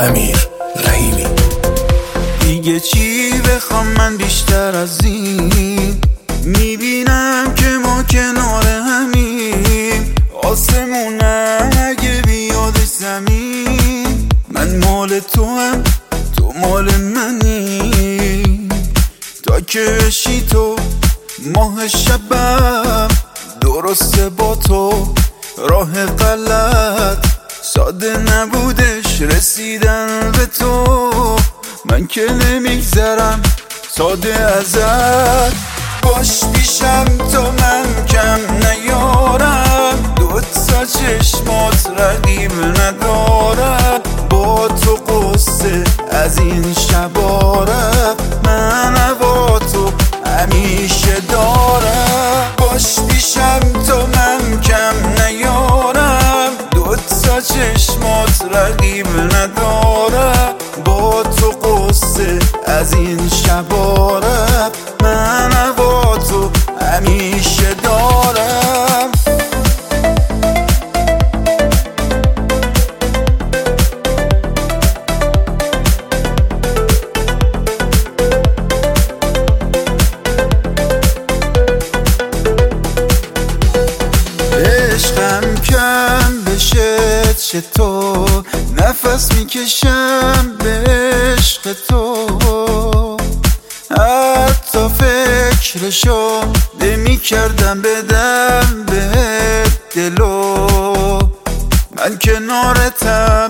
امیر رحیمی. دیگه چی بخوام من بیشتر از این؟ میبینم که ما کنار همیم، آسمونم اگه بیادش زمین. من مال تو هم تو مال منی، تا که بشی تو ماه شبم. درسته با تو راه غلط ساده نبودش رسیدن به تو، من که نمیگذرم ساده ازت. باش پیشم تو من کم نیارم، دوتا چشمات رقیب ندارم. با تو قصه از این شبارم، من هوا تو همیشه دارم. باش پیشم تو من کم نیارم، دوتا چشمات رقیب ندارم. با تو قصه از این شبارم، من هوا تو همیشه دارم. عشقم کم بشه چطور، نفس میکشم به عشق تو. حتی فکرشو نمیکردم بدم بهت دلو. من کنارتم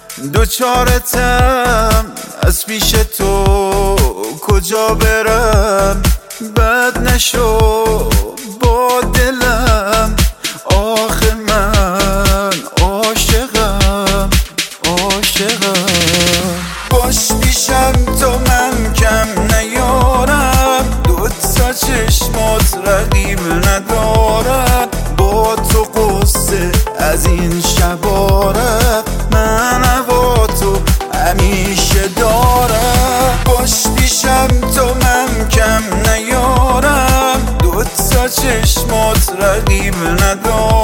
دوچارتم، از پیش تو کجا برم؟ بد نشو با دلم، آخه من عاشقم عاشقم. باش پیشم تو من کم نیارم، دوتا چشمات رقیب ندارم. با تو قصه از این شبارم، من هوا تو همیشه دارم. باش پیشم تو من کم نیارم، دوتا چشمات رقیب ندارم.